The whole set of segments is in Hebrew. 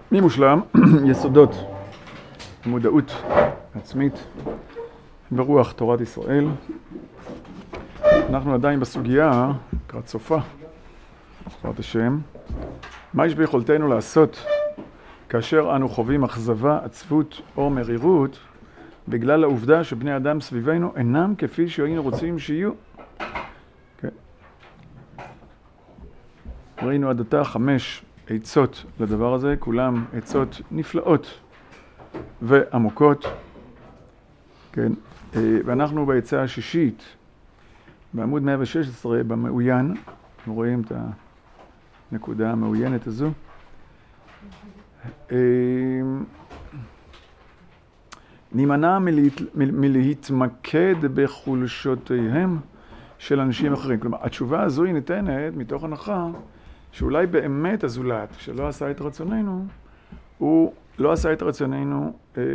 מי מושלם? יסודות, מודעות עצמית ברוח תורת ישראל. אנחנו עדיין בסוגיה, לקראת סופה, בעזרת השם. מה יש ביכולתנו לעשות כאשר אנו חווים אכזבה, עצבות או מרירות בגלל העובדה שבני אדם סביבנו אינם כפי שהיינו רוצים שיהיו? Okay. ראינו עד עתה 5 עצות לדבר הזה, כולם עצות נפלאות ועמוקות. כן. ואנחנו בעצה השישית, בעמוד 116, במעוין, אנחנו רואים את הנקודה המעוינת הזו. נימנע מלהתמקד בחולשותיהם של אנשים אחרים. כלומר, התשובה הזו היא ניתנת מתוך הנחה שאולי באמת הזולת שלא עשה את רצוננו, הוא לא עשה את רצוננו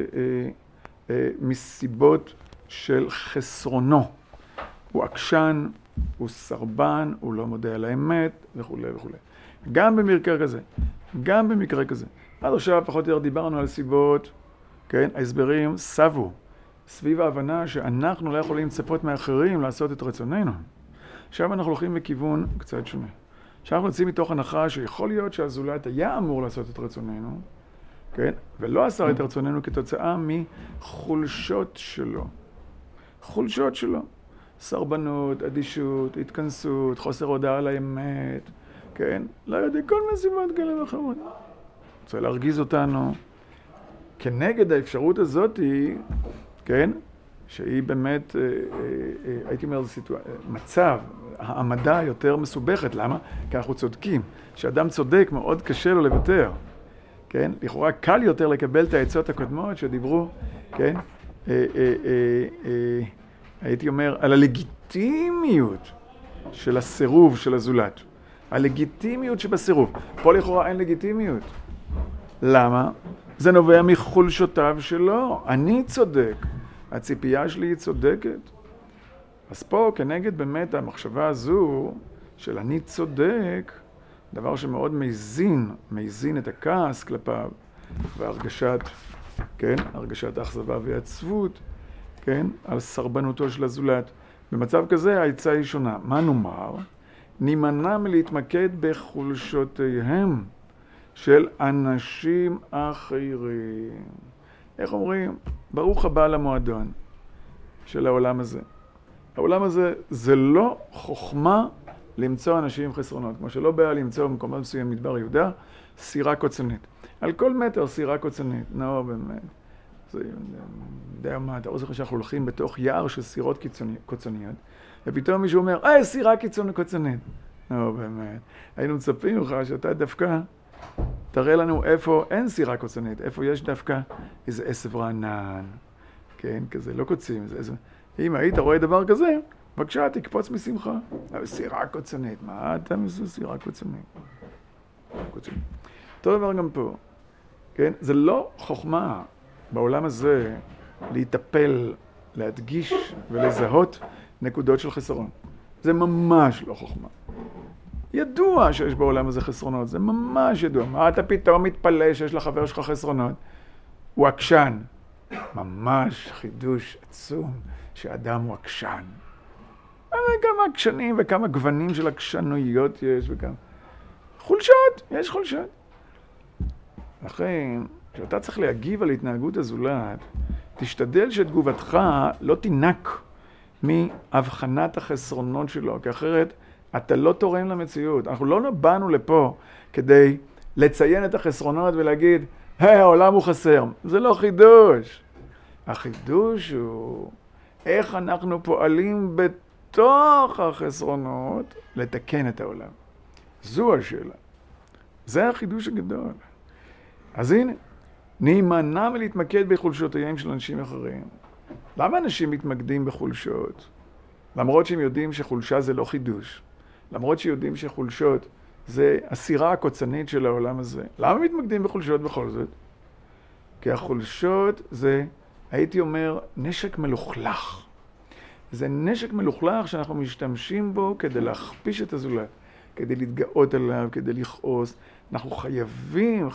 מסיבות של חסרונו. הוא עקשן, הוא סרבן, הוא לא מודה על האמת וכו' וכו'. גם במקרה כזה. עד עכשיו פחות או יותר דיברנו על סיבות, כן? ההסברים סבו סביב ההבנה שאנחנו לא יכולים לצפות מאחרים לעשות את רצוננו. עכשיו אנחנו הולכים בכיוון קצת שונה. עכשיו אנחנו יוצאים מתוך הנחה שיכול להיות שהזולת היה אמור לעשות את רצוננו, כן? ולא עשה את רצוננו כתוצאה מחולשות שלו. חולשות שלו. סרבנות, אדישות, התכנסות, חוסר הודעה על האמת, כן? לא יודע, כל מיני סיבות כאלה ואחרות. רוצה להרגיז אותנו. כנגד האפשרות הזאת היא, כן? שהיא באמת, הייתי אומר, מצב, העמדה יותר מסובכת. למה? כי אנחנו צודקים. כשאדם צודק מאוד קשה לו לוותר. כן? לכאורה קל יותר לקבל את העצות הקודמות שדיברו, כן? הייתי אומר, על הלגיטימיות של הסירוב של הזולת. הלגיטימיות שבסירוב. פה לכאורה אין לגיטימיות. למה? זה נובע מחולשותיו שלו. אני צודק. הציפייה שלי היא צודקת. אז פה כנגד באמת המחשבה הזו של אני צודק, דבר שמאוד מזין את הכעס כלפיו, והרגשת, כן, הרגשת האכזבה והעצבות, כן, על סרבנותו של הזולת. במצב כזה העצה היא שונה. מה נאמר? נימנע מלהתמקד בחולשותיהם של אנשים אחרים. איך אומרים? ברוך הבא למועדון של העולם הזה. העולם הזה זה לא חוכמה למצוא אנשים עם חסרונות. כמו שלא בא למצוא במקומות מסוים מדבר יהודה, סירה קוצנית. על כל מטר סירה קוצנית. נו, באמת. זה, יודע מה, אתה זוכר שאנחנו הולכים בתוך יער של סירות קוצניות, ופתאום מישהו אומר, סירה קוצנית. נו, באמת. היינו מצפים לך שאתה דווקא תראה לנו איפה אין סירה קוצנית, איפה יש דווקא איזה עשב רענן, כן, כזה, לא קוצים, איזה... אם היית רואה דבר כזה, בבקשה, תקפוץ משמחה. סירה קוצנית, מה אתה מסו סירה קוצנית? אותו דבר גם פה, כן? זה לא חוכמה בעולם הזה להיטפל, להדגיש ולזהות נקודות של חסרון. זה ממש לא חוכמה. ידוע שיש בעולם הזה חסרונות, זה ממש ידוע. מה אתה פתאום מתפלא שיש לחבר שלך חסרונות? הוא עקשן. ממש חידוש עצום שאדם הוא עקשן. כמה עקשנים וכמה גוונים של עקשנויות יש וכמה... חולשות, יש חולשות. לכן, כשאתה צריך להגיב על התנהגות הזולת, תשתדל שתגובתך לא תינק מהבחנת החסרונות שלו, כי אחרת אתה לא תורם למציאות. אנחנו לא באנו לפה כדי לציין את החסרונות ולהגיד, העולם הוא חסר. זה לא חידוש. החידוש הוא איך אנחנו פועלים בתוך החסרונות לתקן את העולם. זו השאלה. זה החידוש הגדול. אז הנה, נימנע מלהתמקד בחולשותיהם של אנשים אחרים. למה אנשים מתמקדים בחולשות? למרות שהם יודעים שחולשה זה לא חידוש. למרות שיודעים שחולשות זה הסירה הקוצנית של העולם הזה. למה מתמקדים בחולשות בכל זאת? כי החולשות זה, הייתי אומר, נשק מלוכלך. זה נשק מלוכלך שאנחנו משתמשים בו כדי להכפיש את הזולת. כדי להתגאות עליו, כדי לכעוס. אנחנו חייבים,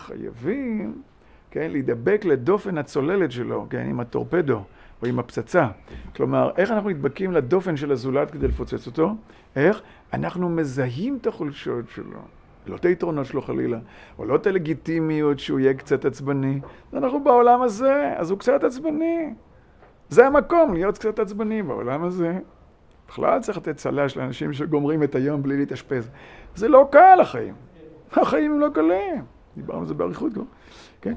כן, להידבק לדופן הצוללת שלו, כן, עם הטורפדו או עם הפצצה. כלומר, איך אנחנו נדבקים לדופן של הזולת כדי לפוצץ אותו? איך? אנחנו מזהים את החולשות שלו. לא את היתרונות שלו חלילה, או לא את הלגיטימיות שהוא יהיה קצת עצבני. אנחנו בעולם הזה, אז הוא קצת עצבני. זה המקום להיות קצת עצבני בעולם הזה. בכלל צריך לתת צל"ש לאנשים שגומרים את היום בלי להתאשפז. זה לא קל החיים. החיים הם לא קלים. דיברנו על זה באריכות כבר. כן?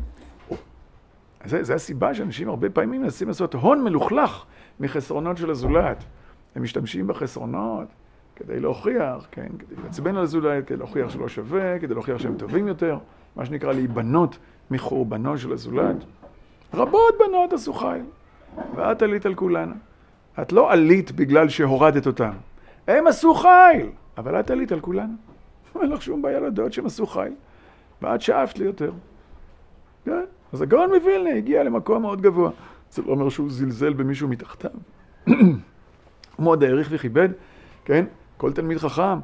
זה הסיבה שאנשים הרבה פעמים מנסים לעשות הון מלוכלך מחסרונות של הזולת. הם משתמשים בחסרונות כדי להוכיח, כן? כדי לעצבן על הזולת, כדי להוכיח שלא שווה, כדי להוכיח שהם טובים יותר. מה שנקרא להיבנות מחורבנו של הזולת. רבות בנות עשו חיל, ואת עלית על כולנה. את לא עלית בגלל שהורדת אותם. הם עשו חיל, אבל את עלית על כולנה. אין לך שום בעיה לדעת שהם עשו חיל, ואת שאפת לי יותר. כן? אז הגאון מווילנה הגיע למקום מאוד גבוה. זה לא אומר שהוא זלזל במישהו מתחתיו. הוא מאוד העריך וכיבד, כן? כל תלמיד חכם,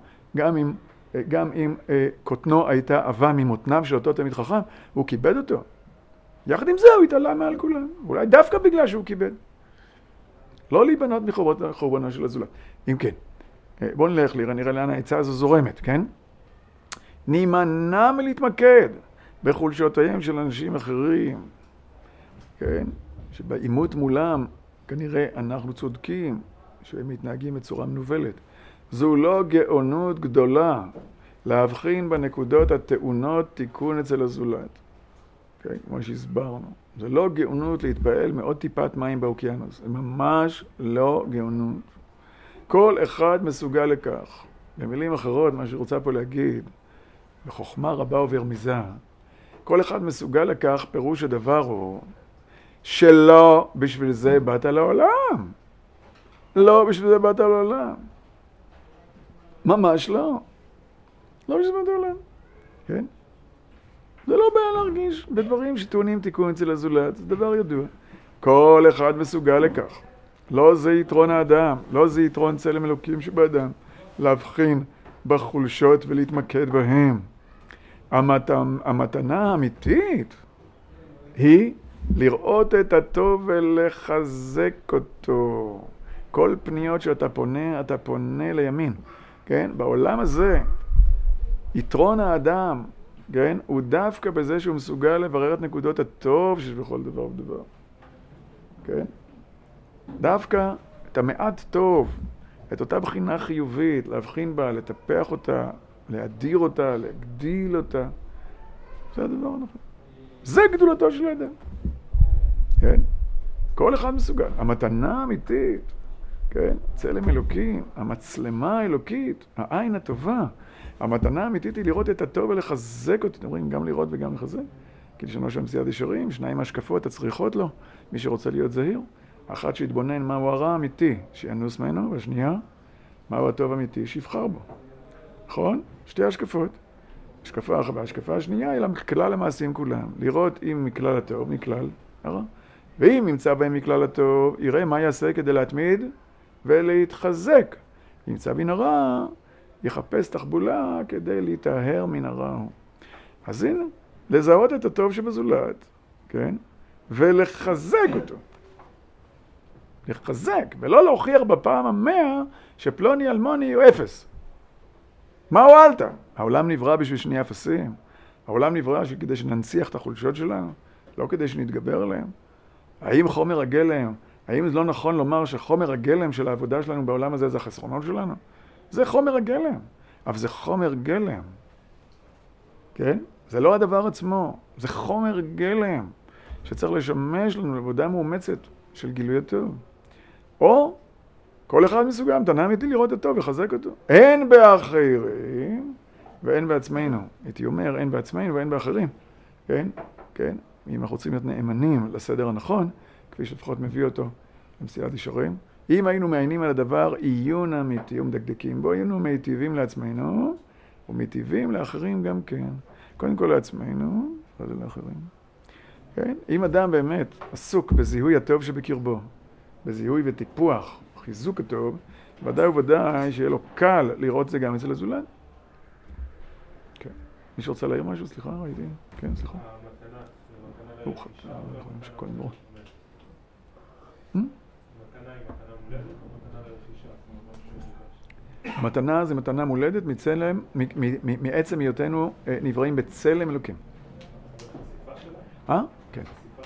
גם אם קוטנו הייתה עבה ממותניו של אותו תלמיד חכם, הוא כיבד אותו. יחד עם זה הוא התעלה מעל כולם. אולי דווקא בגלל שהוא כיבד. לא להיבנות מחורבנו של הזולת. אם כן, בואו נלך נראה לאן העצה הזו זורמת, כן? נימנע מלהתמקד בחולשותיהם של אנשים אחרים, כן? שבאימות מולם כנראה אנחנו צודקים, שהם מתנהגים בצורה מנובלת. זו לא גאונות גדולה להבחין בנקודות הטעונות תיקון אצל הזולת. כן, כמו שהסברנו. זה לא גאונות להתפעל מעוד טיפת מים באוקיינוס. זה ממש לא גאונות. כל אחד מסוגל לכך. במילים אחרות, מה שרוצה פה להגיד, בחוכמה רבה וברמיזה, כל אחד מסוגל לכך, פירוש הדבר הוא שלא בשביל זה באת לעולם. לא בשביל זה באת לעולם. ממש לא. לא בשביל זה באת לעולם. כן? זה לא בעיה להרגיש בדברים שטעונים תיקון אצל הזולת, זה דבר ידוע. כל אחד מסוגל לכך. לא זה יתרון האדם, לא זה יתרון צלם אלוקים שבאדם. להבחין בחולשות ולהתמקד בהם. המתנה האמיתית היא לראות את הטוב ולחזק אותו. כל פניות שאתה פונה, אתה פונה לימין. כן? בעולם הזה, יתרון האדם, כן? הוא דווקא בזה שהוא מסוגל לברר את נקודות הטוב שיש בכל דבר ודבר. כן? דווקא את המעט טוב, את אותה בחינה חיובית, להבחין בה, לטפח אותה, להדיר אותה, להגדיל אותה. זה הדבר הנכון. זה גדולתו של האדם. כן? כל אחד מסוגל. המתנה האמיתית, כן? צלם אלוקים, המצלמה האלוקית, העין הטובה. המתנה האמיתית היא לראות את הטוב ולחזק אותו. אתם רואים, גם לראות וגם לחזק. כי לשונו שם סייד ישרים, שניים השקפות הצריכות לו, מי שרוצה להיות זהיר. אחת שהתבונן מהו הרע האמיתי, שינוס ממנו, והשנייה, מהו הטוב האמיתי, שיבחר בו. נכון? שתי השקפות. השקפה אחת והשקפה השנייה היא לכלל המעשים כולם. לראות אם מכלל הטוב, מכלל הרע. ואם ימצא בהם מכלל הטוב, יראה מה יעשה כדי להתמיד ולהתחזק. אם ימצא מן הרע, יחפש תחבולה כדי להתאהר מן הרע. אז הנה, לזהות את הטוב שבזולת, כן? ולחזק אותו. לחזק, ולא להוכיח בפעם 100 שפלוני אלמוני הוא אפס. מה הועלת? העולם נברא בשביל שני אפסים. העולם נברא כדי שננציח את החולשות שלנו, לא כדי שנתגבר עליהם. האם חומר הגלם, האם זה לא נכון לומר שחומר הגלם של העבודה שלנו בעולם הזה זה החסרונות שלנו? זה חומר הגלם, אבל זה חומר גלם. כן? זה לא הדבר עצמו, זה חומר גלם שצריך לשמש לנו לעבודה מאומצת של גילוי הטוב. או כל אחד מסוגל, מתנה אמיתי לראות הטוב ולחזק אותו. אין באחרים ואין בעצמנו. הייתי אומר, אין בעצמנו ואין באחרים. כן? כן? אם אנחנו רוצים להיות נאמנים לסדר הנכון, כפי שלפחות מביא אותו למסילת ישרים, אם היינו מעיינים על הדבר עיון אמיתי ומדקדקים בו, היינו מיטיבים לעצמנו ומיטיבים לאחרים גם כן. קודם כל לעצמנו, ואז לאחרים. כן? אם אדם באמת עסוק בזיהוי הטוב שבקרבו, בזיהוי וטיפוח, חיזוק הטוב, ודאי וודאי שיהיה לו קל לראות זה גם אצל הזולת. מי שרוצה להעיר משהו? סליחה, ראיתי. כן, סליחה. המתנה, ברוך אתה, שכל נברא. מתנה היא מתנה מולדת או מתנה לרכישה? מתנה זה מתנה מולדת מצלם, מעצם היותנו נבראים בצלם אלוקים. כן.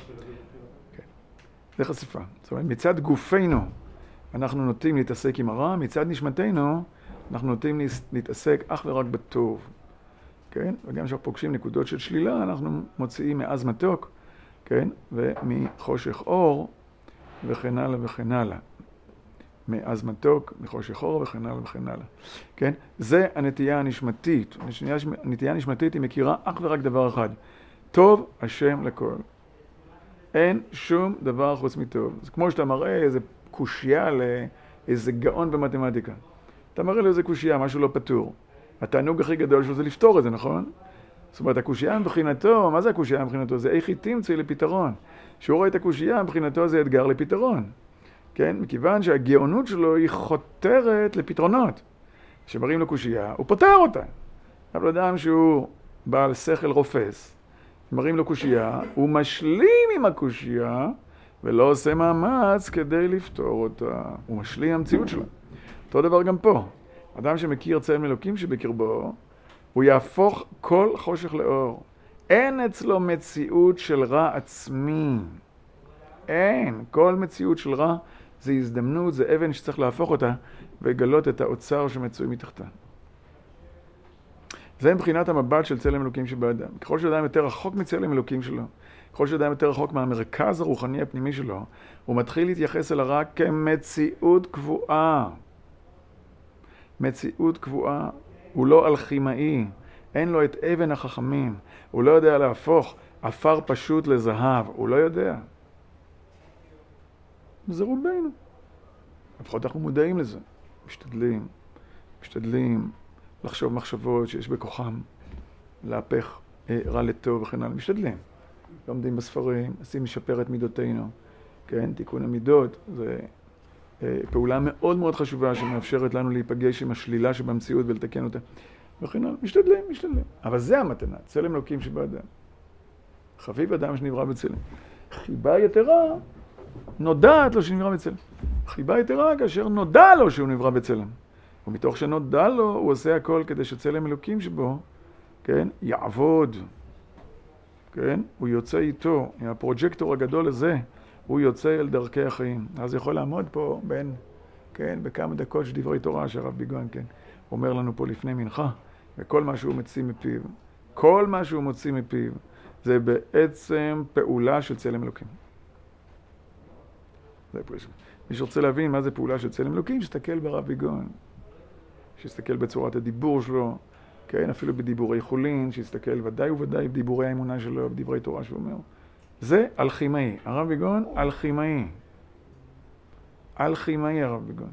זה חשיפה. זאת אומרת, מצד גופנו אנחנו נוטים להתעסק עם הרע, מצד נשמתנו אנחנו נוטים להתעסק אך ורק בטוב. כן? וגם כשאנחנו פוגשים נקודות של שלילה, אנחנו מוציאים מעז מתוק, כן? ומחושך אור, וכן הלאה וכן הלאה. מעז מתוק, מחושך אור, וכן הלאה וכן הלאה. כן? זה הנטייה הנשמתית. הנטייה הנשמתית היא מכירה אך ורק דבר אחד. טוב השם לכל. אין שום דבר חוץ מטוב. זה כמו שאתה מראה איזה קושייה לאיזה גאון במתמטיקה. אתה מראה לו איזה קושייה, משהו לא פתור. התענוג הכי גדול שלו זה לפתור את זה, נכון? זאת אומרת, הקושייה מבחינתו, מה זה הקושייה מבחינתו? זה איך היא תמצא לפתרון. כשהוא רואה את הקושייה, מבחינתו זה אתגר לפתרון. כן? מכיוון שהגאונות שלו היא חותרת לפתרונות. כשמראים לו קושייה, הוא פותר אותה. אבל אדם שהוא בעל שכל רופס, מראים לו קושייה, הוא משלים עם הקושייה, ולא עושה מאמץ כדי לפתור אותה. הוא משלים עם המציאות שלה. אותו דבר גם פה. אדם שמכיר צלם אלוקים שבקרבו, הוא יהפוך כל חושך לאור. אין אצלו מציאות של רע עצמי. אין. כל מציאות של רע זה הזדמנות, זה אבן שצריך להפוך אותה, ולגלות את האוצר שמצוי מתחתה. זה מבחינת המבט של צלם אלוקים שבאדם. ככל שאדם יותר רחוק מצלם אלוקים שלו, ככל שאדם יותר רחוק מהמרכז הרוחני הפנימי שלו, הוא מתחיל להתייחס אל הרע כמציאות קבועה. מציאות קבועה. הוא לא אלכימאי. אין לו את אבן החכמים. הוא לא יודע להפוך עפר פשוט לזהב. הוא לא יודע. זה רובנו. לפחות אנחנו מודעים לזה. משתדלים לחשוב מחשבות שיש בכוחם, להפך רע לטוב וכן הלאה. משתדלים. לומדים בספרים, עושים לשפר את מידותינו. כן, תיקון המידות זה פעולה מאוד מאוד חשובה שמאפשרת לנו להיפגש עם השלילה שבמציאות ולתקן אותה. וכן הלאה. משתדלים. אבל זה המתנה, צלם אלוקים שבאדם. חביב אדם שנברא בצלם. חיבה יתרה נודעת לו שנברא בצלם. חיבה יתרה כאשר נודע לו שהוא נברא בצלם. ומתוך שנודע לו, הוא עושה הכל כדי שצלם אלוקים שבו, כן, יעבוד. כן? הוא יוצא איתו, עם הפרוג'קטור הגדול הזה, הוא יוצא אל דרכי החיים. אז יכול לעמוד פה בין, כן, בכמה דקות של דברי תורה שהרב ביגון, כן, אומר לנו פה לפני מנחה, וכל מה שהוא מוציא מפיו, כל מה שהוא מוציא מפיו, זה בעצם פעולה של צלם אלוקים. זה פשוט. מי שרוצה להבין מה זה פעולה של צלם אלוקים, שיסתכל ברב ביגון. שיסתכל בצורת הדיבור שלו, כן, אפילו בדיבורי חולין, שיסתכל ודאי וודאי בדיבורי האמונה שלו, בדברי תורה שהוא אומר. זה אלכימאי. הרב ביגון, אלכימאי. אלכימאי הרב ביגון.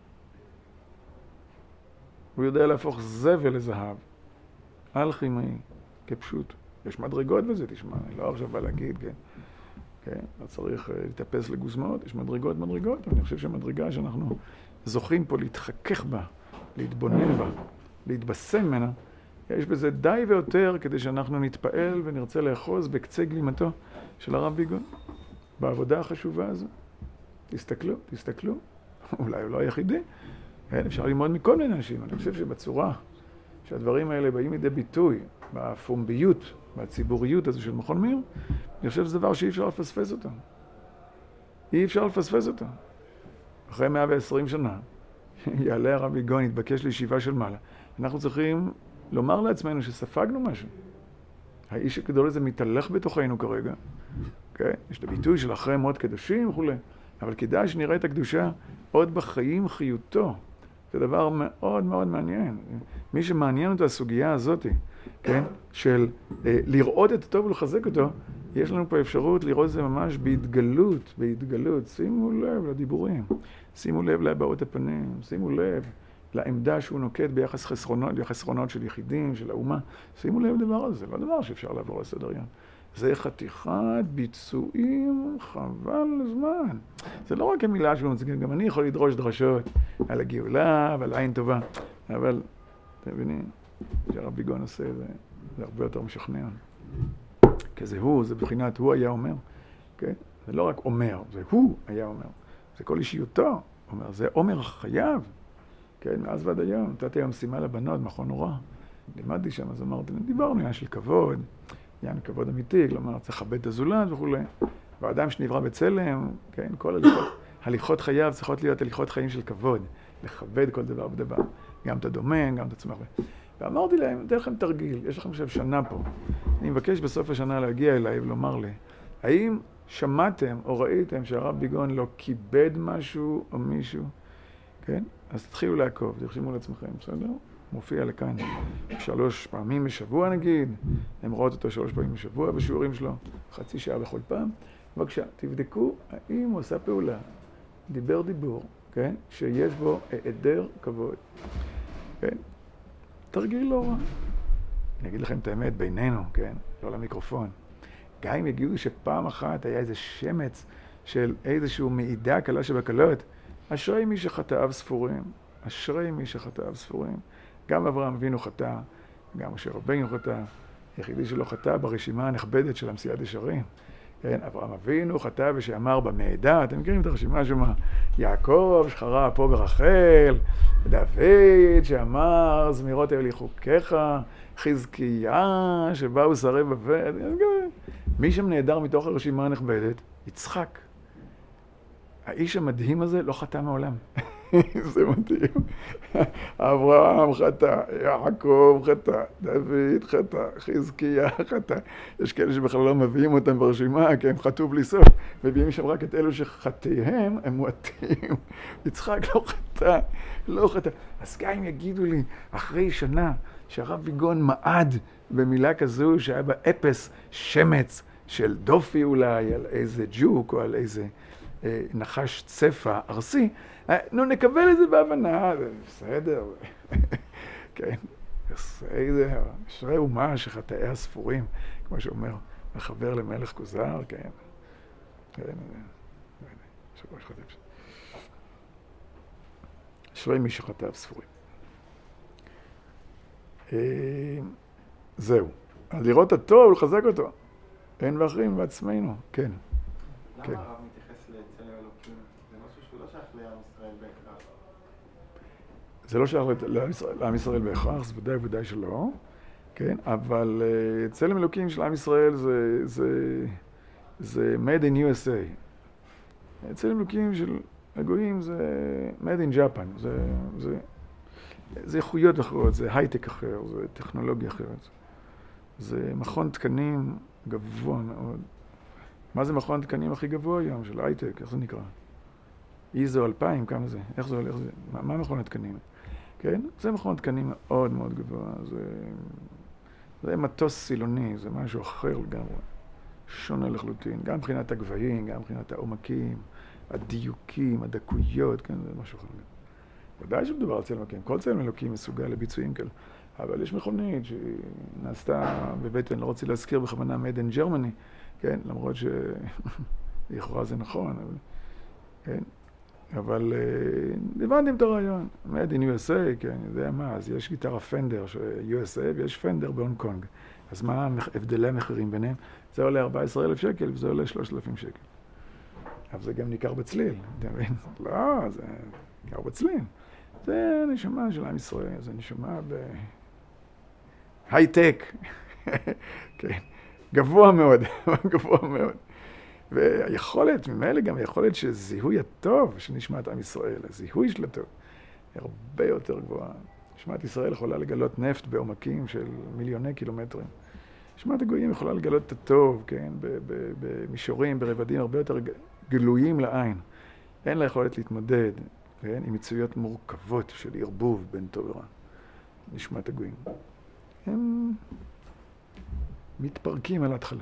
הוא יודע להפוך זבל לזהב. אלכימאי, כפשוט. יש מדרגות בזה, תשמע, אני לא עכשיו בא להגיד, כן. כן, לא צריך להתאפס לגוזמאות, יש מדרגות, ואני חושב שהמדרגה שאנחנו זוכים פה להתחכך בה, להתבונן בה, להתבשם ממנה, יש בזה די ויותר כדי שאנחנו נתפעל ונרצה לאחוז בקצה גלימתו של הרב ביגון, בעבודה החשובה הזו. תסתכלו, אולי הוא לא היחידי, אפשר ללמוד מכל מיני אנשים. אני חושב שבצורה שהדברים האלה באים לידי ביטוי, בפומביות, בציבוריות הזו של מכון מאיר, אני חושב שזה דבר שאי אפשר לפספס אותו. אי אפשר לפספס אותו. אחרי 120 שנה, יעלה הרב ביגון, יתבקש לישיבה של מעלה. אנחנו צריכים לומר לעצמנו שספגנו משהו. האיש הגדול הזה מתהלך בתוכנו כרגע. Okay? יש את הביטוי של אחרי מות קדושים וכו'. אבל כדאי שנראה את הקדושה עוד בחיים חיותו. זה דבר מאוד מאוד מעניין. מי שמעניין אותו הסוגיה הזאת, כן? של לראות את הטוב ולחזק אותו, יש לנו פה אפשרות לראות את זה ממש בהתגלות. שימו לב לדיבורים, שימו לב להבעות הפנים, שימו לב לעמדה שהוא נוקט ביחס חסרונות של יחידים, של האומה. שימו לב לדבר הזה, זה לא דבר שאפשר לעבור לסדר יום. זה חתיכת ביצועים חבל הזמן. זה לא רק המילה שהוא מצגן, גם אני יכול לדרוש דרשות על הגאולה ועל עין טובה. אבל, אתם מבינים, שהרב ביגון עושה את זה. זה הרבה יותר משכנע. כי זה הוא, זה בבחינת הוא היה אומר. כן? זה לא רק אומר, זה הוא היה אומר. זה כל אישיותו. אומר, זה אומר חייב. כן, מאז ועד היום. נתתי היום משימה לבנות, מכון נורא. לימדתי שם, אז אמרתי, דיברנו עניין של כבוד, עניין כבוד אמיתי, כלומר, צריך לכבד את הזולת וכו'. והאדם שנברא בצלם, כן, כל הליכות חייו צריכות להיות הליכות חיים של כבוד. לכבד כל דבר בדבר. גם את הדומה, גם את עצמך. ואמרתי להם, אתן לכם תרגיל, יש לכם עכשיו שנה פה. אני מבקש בסוף השנה להגיע אליי ולומר לי, האם שמעתם או ראיתם שהרב ביגון לא כיבד משהו או מישהו? כן? אז תתחילו לעקוב, תרשימו לעצמכם, בסדר? מופיע לכאן 3 פעמים בשבוע נגיד, הם רואות אותו 3 פעמים בשבוע בשיעורים שלו, חצי שעה בכל פעם. בבקשה, תבדקו האם הוא עושה פעולה, דיבר דיבור, כן? שיש בו היעדר כבוד. כן? תרגיל לא רע. אני אגיד לכם את האמת, בינינו, כן? לא למיקרופון. גם אם יגידו שפעם אחת היה איזה שמץ של איזשהו מעידה קלה שבקלות, אשרי מי שחטאיו ספורים. אשרי מי שחטאיו ספורים. גם אברהם אבינו חטא, גם משה רבנו חטא. היחידי שלא חטא ברשימה הנכבדת של המסיעת ישרים. כן, אברהם אבינו חטא ושאמר במעידה, אתם מכירים את הרשימה שמה? יעקב שחרה פה ברחל, דוד שאמר זמירות היו לי חוקיך, חזקיה שבאו שרי בבל. מי שנהדר מתוך הרשימה הנכבדת? יצחק. האיש המדהים הזה לא חטא מעולם. זה מדהים. אברהם חטא, יעקב חטא, דוד חטא, חזקיה חטא. יש כאלה שבכלל לא מביאים אותם ברשימה, כי הם חטאו בלי סוף. מביאים שם רק את אלו שחטאיהם הם מועטים. יצחק לא חטא, לא חטא. אז גם אם יגידו לי, אחרי שנה שהרב ביגון מעד במילה כזו שהיה בה אפס שמץ של דופי אולי, על איזה ג'וק או על איזה נחש צפה ארסי, נו נקבל את זה בהבנה, בסדר, כן, בסדר, אשרי אומה שחטאיה ספורים, כמו שאומר, מחבר למלך כוזר, כן, אשרי מי שחטאיו ספורים. זהו, אז לראות הטוב ולחזק אותו, אין ואחרים בעצמנו, כן. למה הרב מתייחס לצלם אלוקים? זה משהו שהוא לא שייך לעם ישראל בהכרח. זה לא שייך לעם ישראל בהכרח, זה ודאי שלא, כן? אבל צלם אלוקים של עם ישראל זה made in USA. צלם אלוקים של הגויים זה made in Japan. זה איכויות אחרות, זה הייטק אחר, זה טכנולוגיה אחרת. זה מכון תקנים גבוה מאוד. מה זה מכון תקנים הכי גבוה היום של הייטק? איך זה נקרא? איזו 2000, כמה זה? איך זה הולך? מה מכון התקנים? כן? זה מכון תקנים מאוד מאוד גבוה. זה מטוס סילוני, זה משהו אחר לגמרי. שונה לחלוטין. גם מבחינת הגבהים, גם מבחינת העומקים, הדיוקים, הדקויות, כן? זה משהו אחר. ודאי שמדובר על צלם אלוקים. כל צלם אלוקים מסוגל לביצועים כאלה. אבל יש מכונית שנעשתה בבית, אני לא רוצה להזכיר בכוונה made in Germany, כן? למרות שלכאורה זה נכון, אבל, כן? אבל הבנתם את הרעיון. made in USA, כן, אני יודע מה, אז יש גיטרה פנדר של USA ויש פנדר בהונג קונג. אז מה הבדלי המחירים ביניהם? זה עולה 14,000 שקל וזה עולה 3,000 שקל. אבל זה גם ניכר בצליל, אתה מבין? לא, זה ניכר בצליל. זה נשמה של עם ישראל, זה נשמה בהייטק, כן, גבוה מאוד, גבוה מאוד. והיכולת, ממילא גם היכולת שזיהוי הטוב של נשמת עם ישראל, הזיהוי של הטוב, היא הרבה יותר גבוהה. נשמת ישראל יכולה לגלות נפט בעומקים של מיליוני קילומטרים. נשמת הגויים יכולה לגלות את הטוב, כן, במישורים, ברבדים הרבה יותר גלויים לעין. אין לה יכולת להתמודד, כן, עם מצויות מורכבות של ערבוב בין טוב ורע. נשמת הגויים. הם מתפרקים על ההתחלה.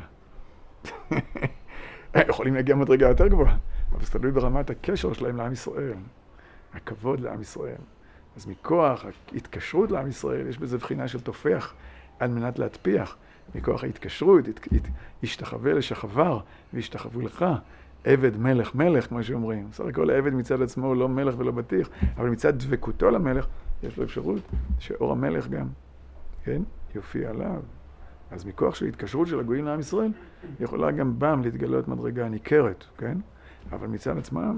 יכולים להגיע מדרגה יותר גבוהה, אבל זה תלוי ברמת הקשר שלהם לעם ישראל, הכבוד לעם ישראל. אז מכוח ההתקשרות לעם ישראל, יש בזה בחינה של תופח על מנת להטפיח. מכוח ההתקשרות, השתחווה לשחבר והשתחוו לך, עבד מלך מלך, כמו שאומרים. בסך הכל העבד מצד עצמו הוא לא מלך ולא בטיח, אבל מצד דבקותו למלך, יש לו אפשרות שאור המלך גם, כן, יופיע עליו. אז מכוח של התקשרות של הגויים לעם ישראל, יכולה גם בם להתגלות מדרגה ניכרת, כן? אבל מצד עצמם,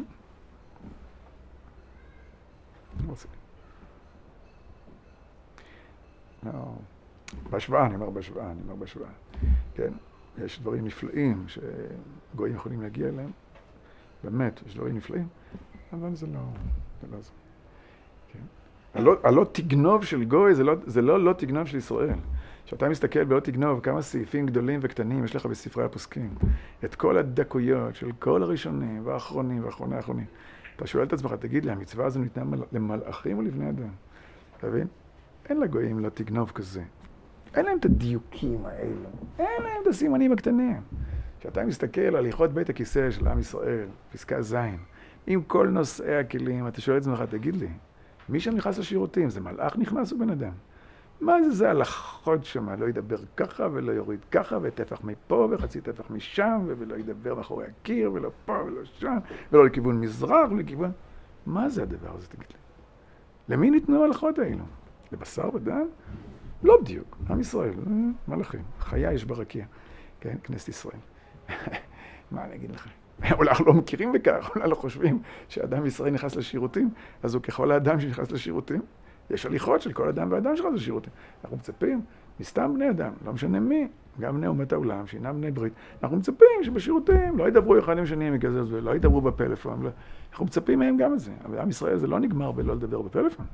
בהשוואה, אני אומר בהשוואה. כן, יש דברים נפלאים שגויים יכולים להגיע אליהם. באמת, יש דברים נפלאים, אבל זה לא זה. כן? הלא תגנוב של גוי זה לא תגנוב של ישראל. כשאתה מסתכל בלא תגנוב כמה סעיפים גדולים וקטנים יש לך בספרי הפוסקים, את כל הדקויות של כל הראשונים והאחרונים ואחרוני האחרונים. אתה שואל את עצמך, תגיד לי, המצווה הזו ניתנה למלאכים או לבני אדם? אתה מבין? אין לגויים לא תגנוב כזה. אין להם את הדיוקים האלה. אין להם את הסימנים הקטנים. כשאתה מסתכל על הליכות בית הכיסא של עם ישראל, פסקה ז', עם כל נושאי הכלים, אתה שואל את עצמך, תגיד לי, מי שם נכנס לשירותים? זה מלאך נכנס או בן אדם? מה זה? זה הלכות שמה? לא ידבר ככה ולא יוריד ככה, וטפח מפה וחצי טפח משם, ולא ידבר מאחורי הקיר, ולא פה ולא שם, ולא לכיוון מזרח ולכיוון... מה זה הדבר הזה, תגיד לי? למי ניתנו ההלכות האלו? לבשר ודם? לא בדיוק. עם ישראל, מלאכים. חיה יש ברקיע. כן? כנסת ישראל. מה אני אגיד לך? אולי אנחנו לא מכירים בכך, אולי לא חושבים שאדם ישראל נכנס לשירותים, אז הוא ככל האדם שנכנס לשירותים. יש הליכות של כל אדם ואדם שנכנס לשירותים. אנחנו מצפים, מסתם בני אדם, לא משנה מי, גם בני אומת העולם, שאינם בני ברית, אנחנו מצפים שבשירותים לא ידברו אחד עם שני מכזה, ולא ידברו בפלאפון, אנחנו מצפים מהם גם את זה. אבל עם ישראל זה לא נגמר בלא לדבר בפלאפון.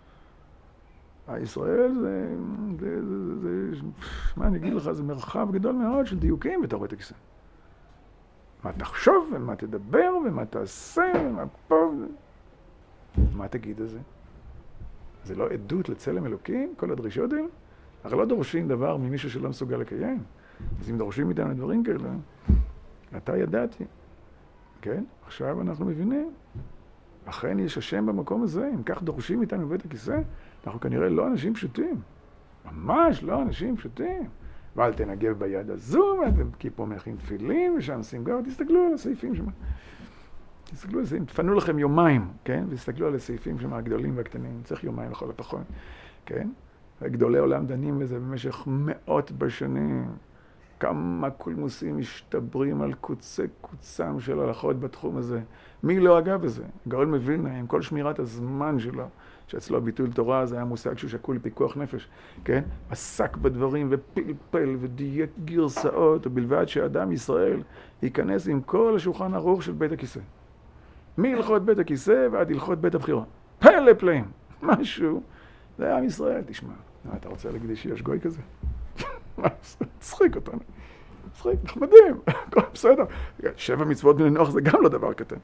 ישראל זה, מה אני אגיד לך, זה מרחב גדול מאוד של דיוקים בתוך בית הכיסא. מה תחשוב, ומה תדבר, ומה תעשה, ומה פה, מה תגיד על זה? זה לא עדות לצלם אלוקים, כל הדרישות האלה? הרי לא דורשים דבר ממישהו שלא מסוגל לקיים. אז אם דורשים איתנו דברים כאלה, אתה ידעתי. כן? עכשיו אנחנו מבינים. אכן יש השם במקום הזה, אם כך דורשים איתנו בבית הכיסא, אנחנו כנראה לא אנשים פשוטים. ממש לא אנשים פשוטים. ואל תנגב ביד הזו, כי פה מכין תפילין, ושם שים גר, תסתכלו על הסעיפים שם. תסתכלו על זה, תפנו לכם יומיים, כן? ותסתכלו על הסעיפים שם הגדולים והקטנים. צריך יומיים לכל הפחות, כן? גדולי עולם דנים בזה במשך מאות בשנים. כמה קולמוסים משתברים על קוצם של הלכות בתחום הזה. מי לא אגע בזה? גאון מווילנה, עם כל שמירת הזמן שלו, שאצלו ביטול תורה זה היה מושג שהוא שקול לפיקוח נפש, כן? עסק בדברים ופלפל ודייק גרסאות, ובלבד שאדם ישראל ייכנס עם כל השולחן ערוך של בית הכיסא. מהלכות בית הכיסא ועד הלכות בית הבחירה. פלא פלאים, משהו. זה היה עם ישראל, תשמע. אתה רוצה להגיד שיש גוי כזה? צחיק אותנו. צחיק, נחמדים, הכל בסדר. 7 מצוות בני נוח זה גם לא דבר קטן.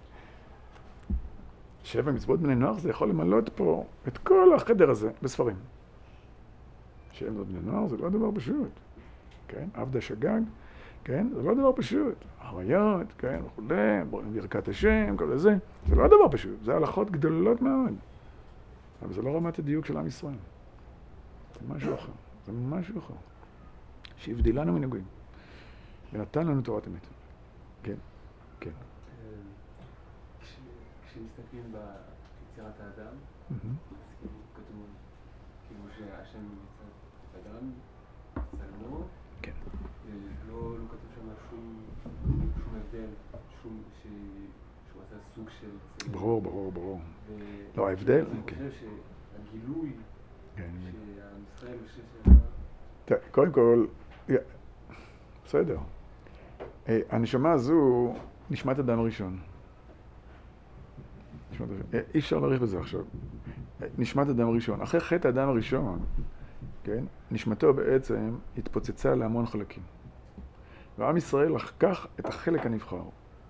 7 מצוות בני נוח זה יכול למלות פה את כל החדר הזה בספרים. 7 מצוות בני נוח זה לא דבר פשוט. כן? עבדה שגג, כן? זה לא דבר פשוט. הרעיות, כן? וכולי, ברכת השם, כל זה. זה לא דבר פשוט. זה הלכות גדולות מאוד. אבל זה לא רמת הדיוק של עם ישראל. זה משהו אחר. זה משהו אחר. שהבדילנו מנגועים. ונתן לנו תורת אמת. כן, כן. כשמסתכלים ביצירת האדם, כתוב כאילו שהשם יצר אדם, צלמו, לא כתוב שם שום הבדל, שהוא עשה סוג של... ברור. לא, ההבדל... אני חושב שהגילוי שהמשראל ושל... קודם כל, בסדר. הנשמה הזו נשמת אדם הראשון. אי אפשר להעריך בזה עכשיו. נשמת אדם הראשון. אחרי חטא האדם הראשון, כן, נשמתו בעצם התפוצצה להמון חלקים. ועם ישראל לקח את החלק הנבחר.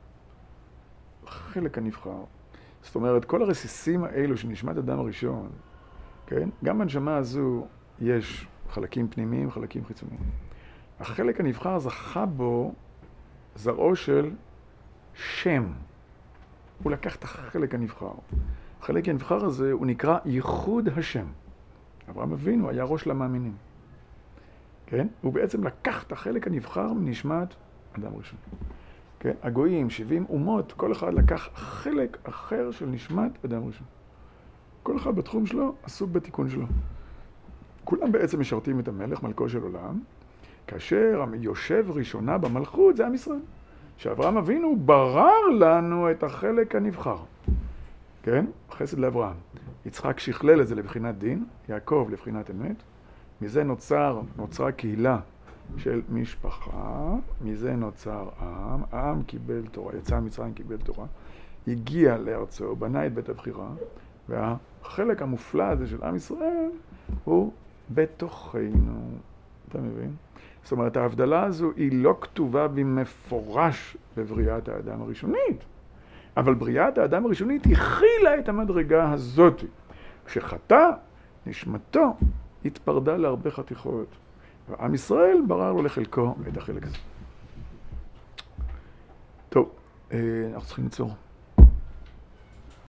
החלק הנבחר. זאת אומרת, כל הרסיסים האלו של נשמת אדם הראשון, כן, גם בנשמה הזו יש חלקים פנימיים, חלקים חיצוניים. החלק הנבחר זכה בו זרעו של שם. הוא לקח את החלק הנבחר. החלק הנבחר הזה הוא נקרא ייחוד השם. אברהם אבינו היה ראש למאמינים. כן? הוא בעצם לקח את החלק הנבחר מנשמת אדם ראשון. כן? הגויים, 70 אומות, כל אחד לקח חלק אחר של נשמת אדם ראשון. כל אחד בתחום שלו עסוק בתיקון שלו. כולם בעצם משרתים את המלך, מלכו של עולם, כאשר יושב ראשונה במלכות זה עם ישראל. שאברהם אבינו ברר לנו את החלק הנבחר. כן? חסד לאברהם. יצחק שכלל את זה לבחינת דין, יעקב לבחינת אמת. מזה נוצרה קהילה של משפחה, מזה נוצר עם, העם קיבל תורה, יצא מצרים קיבל תורה, הגיע לארצו, בנה את בית הבחירה, והחלק המופלא הזה של עם ישראל הוא בתוכנו. אתה מבין? זאת אומרת, ההבדלה הזו היא לא כתובה במפורש בבריאת האדם הראשונית, אבל בריאת האדם הראשונית הכילה את המדרגה הזאת. כשחטא, נשמתו התפרדה להרבה חתיכות, ועם ישראל ברר לו לחלקו את החלק הזה. טוב, אנחנו צריכים ליצור.